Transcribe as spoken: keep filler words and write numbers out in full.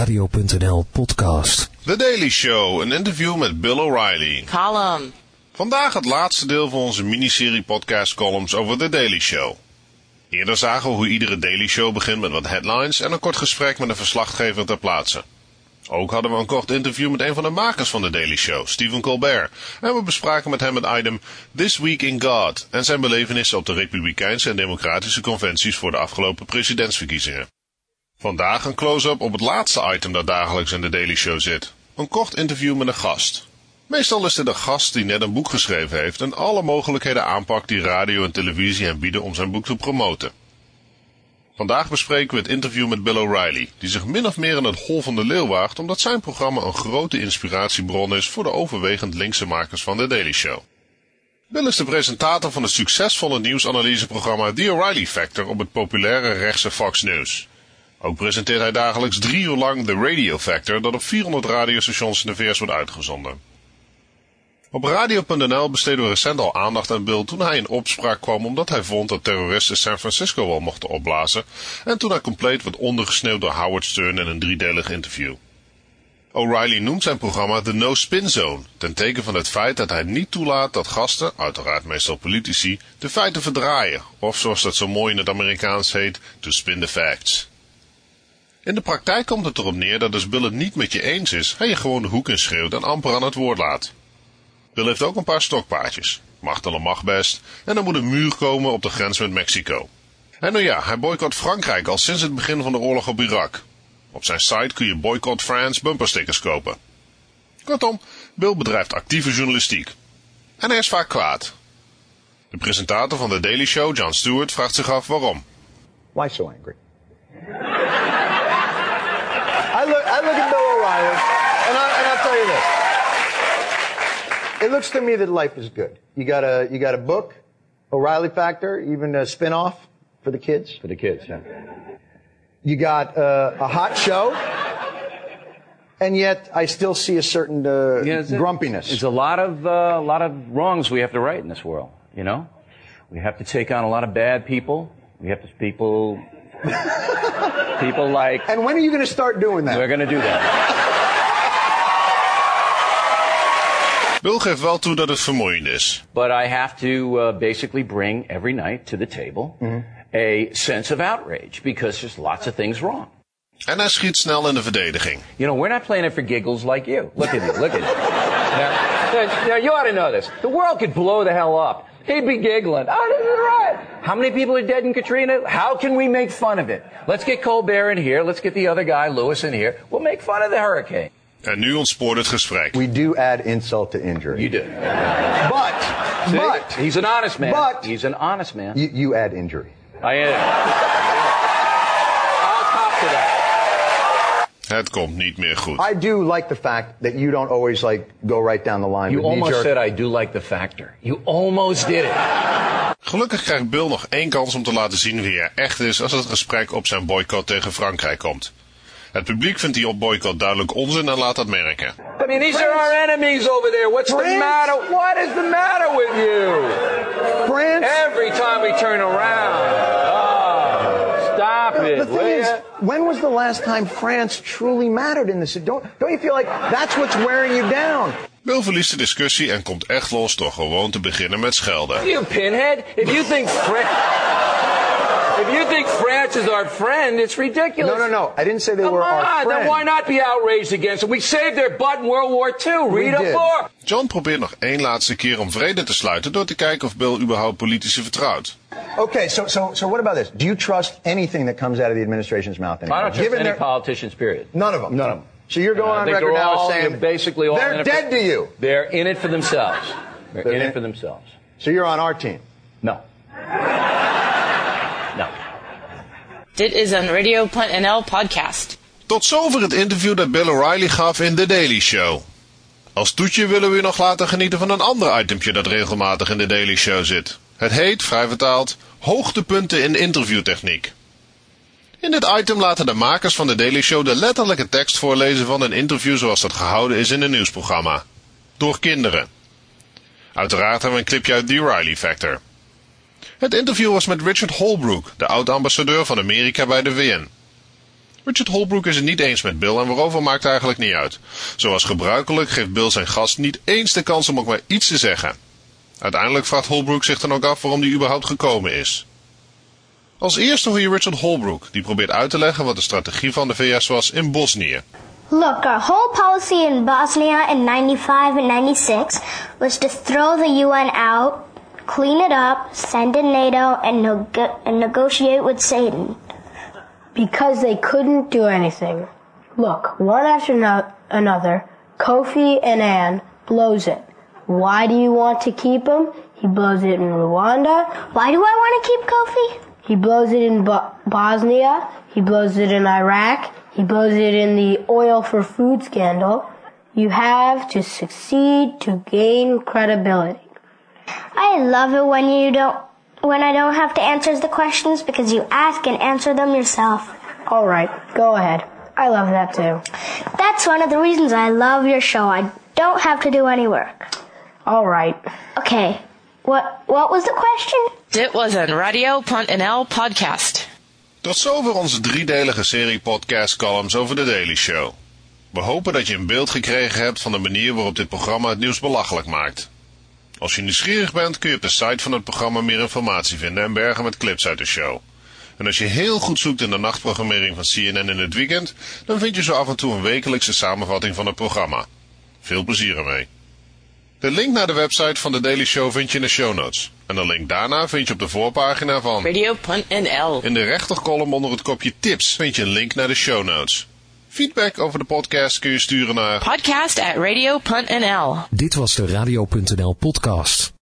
Radio punt n l podcast. The Daily Show, een interview met Bill O'Reilly. Column. Vandaag het laatste deel van onze miniserie podcast columns over The Daily Show. Eerder zagen we hoe iedere Daily Show begint met wat headlines en een kort gesprek met een verslaggever ter plaatse. Ook hadden we een kort interview met een van de makers van The Daily Show, Stephen Colbert. En we bespraken met hem het item This Week in God en zijn belevenissen op de Republikeinse en Democratische conventies voor de afgelopen presidentsverkiezingen. Vandaag een close-up op het laatste item dat dagelijks in The Daily Show zit. Een kort interview met een gast. Meestal is dit een gast die net een boek geschreven heeft en alle mogelijkheden aanpakt die radio en televisie hem bieden om zijn boek te promoten. Vandaag bespreken we het interview met Bill O'Reilly, die zich min of meer in het hol van de leeuw waagt omdat zijn programma een grote inspiratiebron is voor de overwegend linkse makers van The Daily Show. Bill is de presentator van het succesvolle nieuwsanalyseprogramma The O'Reilly Factor op het populaire rechtse Fox News. Ook presenteert hij dagelijks drie uur lang The Radio Factor, dat op vierhonderd radiostations in de V S wordt uitgezonden. Op radio punt n l besteden we recent al aandacht aan Bill toen hij in opspraak kwam omdat hij vond dat terroristen San Francisco wel mochten opblazen en toen hij compleet werd ondergesneeuwd door Howard Stern in een driedelig interview. O'Reilly noemt zijn programma de No Spin Zone, ten teken van het feit dat hij niet toelaat dat gasten, uiteraard meestal politici, de feiten verdraaien, of zoals dat zo mooi in het Amerikaans heet, to spin the facts. In de praktijk komt het erop neer dat als Bill het niet met je eens is, hij je gewoon de hoek in schreeuwt en amper aan het woord laat. Bill heeft ook een paar stokpaardjes. Mag dan mag best. En er moet een muur komen op de grens met Mexico. En nou ja, hij boycott Frankrijk al sinds het begin van de oorlog op Irak. Op zijn site kun je Boycott France bumperstickers kopen. Kortom, Bill bedrijft actieve journalistiek. En hij is vaak kwaad. De presentator van The Daily Show, Jon Stewart, vraagt zich af waarom. Why so angry? I look, I look at Bill O'Reilly, and, I, and I'll tell you this. It looks to me that life is good. You got a, you got a book, O'Reilly Factor, even a spin-off for the kids. For the kids, yeah. You got uh, a hot show, and yet I still see a certain uh, yeah, it's grumpiness. A, it's a lot of, uh, a lot of wrongs we have to right in this world, you know? We have to take on a lot of bad people. We have to, people, people like... And when are you going to start doing that? We're going to do that. Bill geeft wel toe dat het vermoeiend is. But I have to uh, basically bring every night to the table mm-hmm. a sense of outrage because there's lots of things wrong. En hij schiet snel in de verdediging. You know, we're not playing it for giggles like you. Look at you, look at you. Now, now, you ought to know this. The world could blow the hell up. He'd be giggling. Oh, this is right. How many people are dead in Katrina? How can we make fun of it? Let's get Colbert in here. Let's get the other guy, Lewis, in here. We'll make fun of the hurricane. En nu ontspoort het gesprek. We do add insult to injury. You do. But, See, but... He's an honest man. But... He's an honest man. You, you add injury. I am. I'll talk to that. Het komt niet meer goed. I do like the fact that you don't always like go right down the line. You with almost knee-jerk. said I do like the factor. You almost did it. Gelukkig krijgt Bill nog één kans om te laten zien wie hij echt is als het gesprek op zijn boycott tegen Frankrijk komt. Het publiek vindt die op boycott duidelijk onzin en laat dat merken. I mean, these are our enemies over there. What's the matter? What is the matter with you? France? Every time we turn around. Oh, stop it. The thing is, when was the last time France truly mattered in this? Don't, don't you feel like that's what's wearing you down? Bill verliest de discussie en komt echt los door gewoon te beginnen met schelden. You pinhead, if you think France... If you think France is our friend, it's ridiculous. No, no, no. I didn't say they Come were on, our friend. then why not be outraged against them? We saved their butt in World War Two. Read a book. John probeert nog één laatste keer om vrede te sluiten door te kijken of Bill überhaupt politici vertrouwt. Okay, so so so what about this? Do you trust anything that comes out of the administration's mouth anymore? I don't trust Given any their... politicians, period. None of them? None of them. So you're going uh, on record now all, as saying... They're basically all... They're dead to you. They're in it for themselves. They're, they're in, in it for themselves. So you're on our team? No. No. Dit is een Radio punt n l podcast. Tot zover het interview dat Bill O'Reilly gaf in The Daily Show. Als toetje willen we u nog laten genieten van een ander itempje dat regelmatig in The Daily Show zit. Het heet, vrij vertaald, hoogtepunten in interviewtechniek. In dit item laten de makers van The Daily Show de letterlijke tekst voorlezen van een interview zoals dat gehouden is in een nieuwsprogramma. Door kinderen. Uiteraard hebben we een clipje uit The O'Reilly Factor. Het interview was met Richard Holbrooke, de oud-ambassadeur van Amerika bij de V N. Richard Holbrooke is het niet eens met Bill en waarover maakt eigenlijk niet uit. Zoals gebruikelijk geeft Bill zijn gast niet eens de kans om ook maar iets te zeggen. Uiteindelijk vraagt Holbrooke zich dan ook af waarom hij überhaupt gekomen is. Als eerste hoor je Richard Holbrooke, die probeert uit te leggen wat de strategie van de V S was in Bosnië. Look, our whole policy in Bosnia in ninety-five and ninety-six was to throw the U N out, clean it up, send in NATO, and, nego- and negotiate with Satan. Because they couldn't do anything. Look, one after no- another, Kofi Annan blows it. Why do you want to keep him? He blows it in Rwanda. Why do I want to keep Kofi? He blows it in Bo- Bosnia. He blows it in Iraq. He blows it in the oil for food scandal. You have to succeed to gain credibility. I love it when you don't, when I don't have to answer the questions because you ask and answer them yourself. All right, go ahead. I love that too. That's one of the reasons I love your show. I don't have to do any work. All right. Okay. What what was the question? Dit was een Radio.nl podcast. Tot zover onze driedelige serie podcast columns over The Daily Show. We hopen dat je een beeld gekregen hebt van de manier waarop dit programma het nieuws belachelijk maakt. Als je nieuwsgierig bent kun je op de site van het programma meer informatie vinden en bergen met clips uit de show. En als je heel goed zoekt in de nachtprogrammering van C N N in het weekend, dan vind je zo af en toe een wekelijkse samenvatting van het programma. Veel plezier ermee. De link naar de website van The Daily Show vind je in de show notes. En de link daarna vind je op de voorpagina van Radio.nl. In de rechterkolom onder het kopje tips vind je een link naar de show notes. Feedback over de podcast kun je sturen naar Podcast at Radio.nl. Dit was de Radio.nl podcast.